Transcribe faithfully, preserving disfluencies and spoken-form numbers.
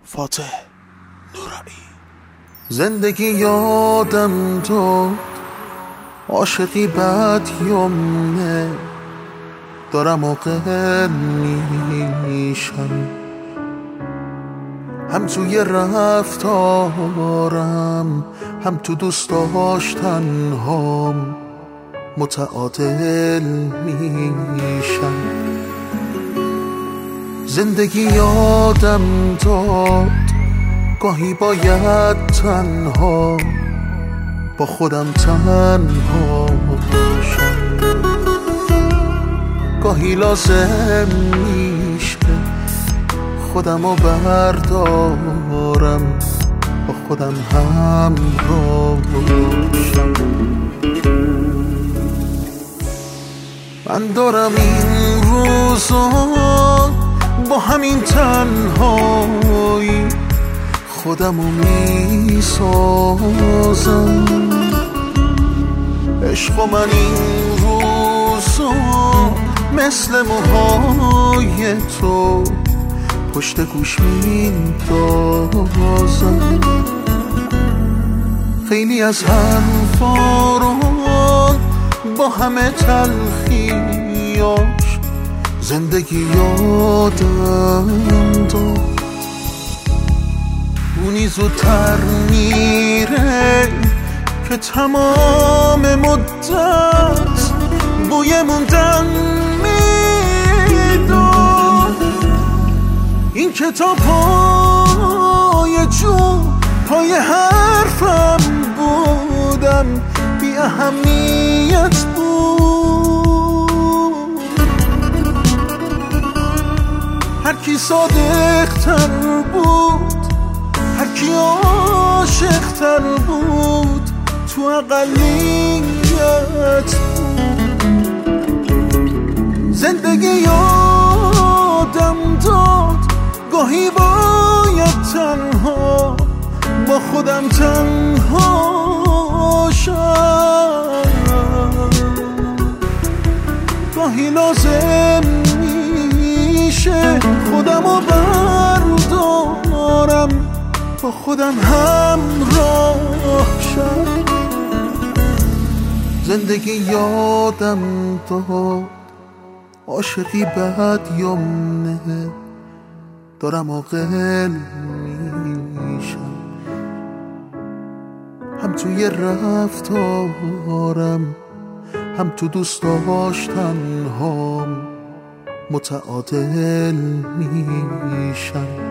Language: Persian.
فاتح نورایی. زندگی یادم تو عاشقی بد یمنه، دارم عاقل میشم، هم توی رفتارم هم تو دوست داشتن هام متعادل میشم. زندگی یادم داد گاهی باید تنها با خودم تنها باشم، گاهی لازم میشه خودمو بردارم با خودم همراه باشم. من دارم این روزا با همین تنهایی خودمو میسازم. عشق و من این روزا مثل موهای تو پشت گوش میندازم. خیلی از حرفاران با همه تلخیاش زندگی یادم داد. اونی زودتر میره که تمام مدت بوی موندن میداد. این کتاب پای جون پای حرفم بودم بی اهمیت بود. هر کی صادق تر بود، هر کی عاشق تر بود، تو اقلیت بود. زندگی یادم داد گاهی باید تنها با خودم تنها شم، گاهی لازم میشه خودمو بردارم با خودم همراه شم. زندگی یادم داد عاشقی بد یمنه، دارم عاقل میشم، هم توی رفتارم هم تو دوست داشتن هام متعادل میشم.